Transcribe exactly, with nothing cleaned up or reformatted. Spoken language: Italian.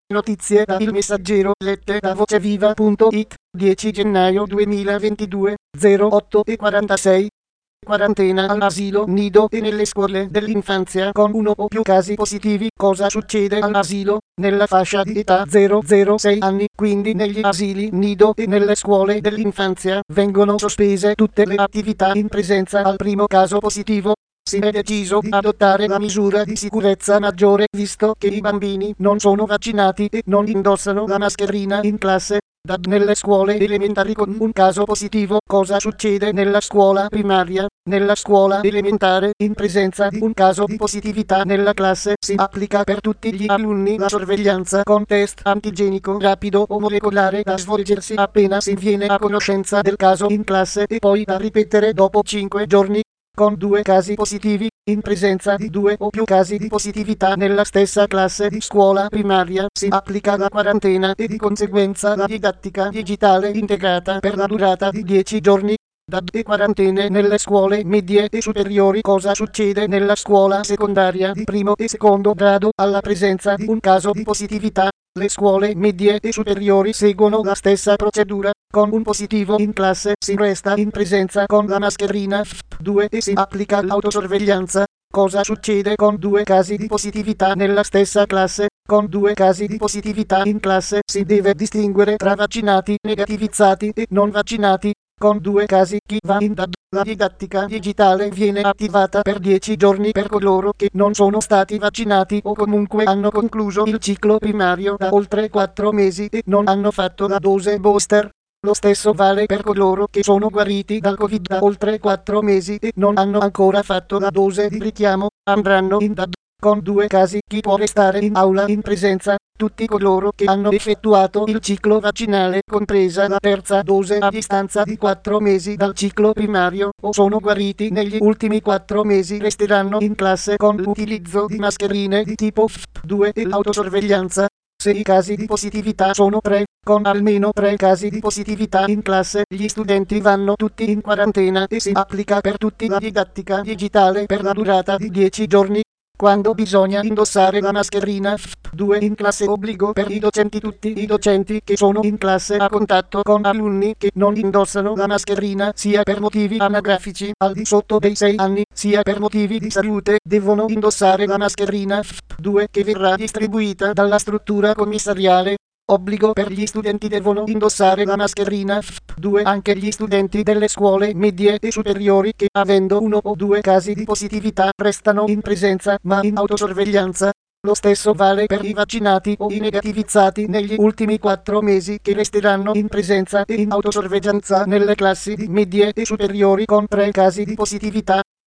Notizie da Il Messaggero, lette da voceviva punto it, dieci gennaio duemilaventidue, zero otto e quarantasei. Quarantena all'asilo nido e nelle scuole dell'infanzia con uno o più casi positivi. Cosa succede all'asilo? Nella fascia di età zero zero sei anni, quindi negli asili nido e nelle scuole dell'infanzia, vengono sospese tutte le attività in presenza al primo caso positivo. Si è deciso di adottare la misura di sicurezza maggiore, visto che i bambini non sono vaccinati e non indossano la mascherina in classe. D A D nelle scuole elementari con un caso positivo. Cosa succede nella scuola primaria? Nella scuola elementare, in presenza di un caso di positività nella classe, si applica per tutti gli alunni la sorveglianza con test antigenico rapido o molecolare da svolgersi appena si viene a conoscenza del caso in classe e poi da ripetere dopo cinque giorni. Con due casi positivi, in presenza di due o più casi di positività nella stessa classe di scuola primaria, si applica la quarantena e di conseguenza la didattica digitale integrata per la durata di dieci giorni. D A D e quarantene nelle scuole medie e superiori. Cosa succede nella scuola secondaria di primo e secondo grado alla presenza di un caso di positività? Le scuole medie e superiori seguono la stessa procedura. Con un positivo in classe si resta in presenza con la mascherina F P due e si applica l'autosorveglianza. Cosa succede con due casi di positività nella stessa classe? Con due casi di positività in classe si deve distinguere tra vaccinati, negativizzati e non vaccinati. Con due casi chi va in D A D, la didattica digitale viene attivata per dieci giorni per coloro che non sono stati vaccinati o comunque hanno concluso il ciclo primario da oltre quattro mesi e non hanno fatto la dose booster. Lo stesso vale per coloro che sono guariti dal Covid da oltre quattro mesi e non hanno ancora fatto la dose di richiamo, andranno in D A D. Con due casi chi può restare in aula in presenza? Tutti coloro che hanno effettuato il ciclo vaccinale, compresa la terza dose a distanza di quattro mesi dal ciclo primario, o sono guariti negli ultimi quattro mesi, resteranno in classe con l'utilizzo di mascherine di tipo F P due e l'autosorveglianza. Se i casi di positività sono tre, con almeno tre casi di positività in classe, gli studenti vanno tutti in quarantena e si applica per tutti la didattica digitale per la durata di dieci giorni. Quando bisogna indossare la mascherina F P due in classe, obbligo per i docenti. Tutti i docenti che sono in classe a contatto con alunni che non indossano la mascherina, sia per motivi anagrafici al di sotto dei sei anni, sia per motivi di salute, devono indossare la mascherina F P due che verrà distribuita dalla struttura commissariale. Obbligo per gli studenti, devono indossare la mascherina F P due anche gli studenti delle scuole medie e superiori che, avendo uno o due casi di positività, restano in presenza ma in autosorveglianza. Lo stesso vale per i vaccinati o i negativizzati negli ultimi quattro mesi che resteranno in presenza e in autosorveglianza nelle classi di medie e superiori con tre casi di positività.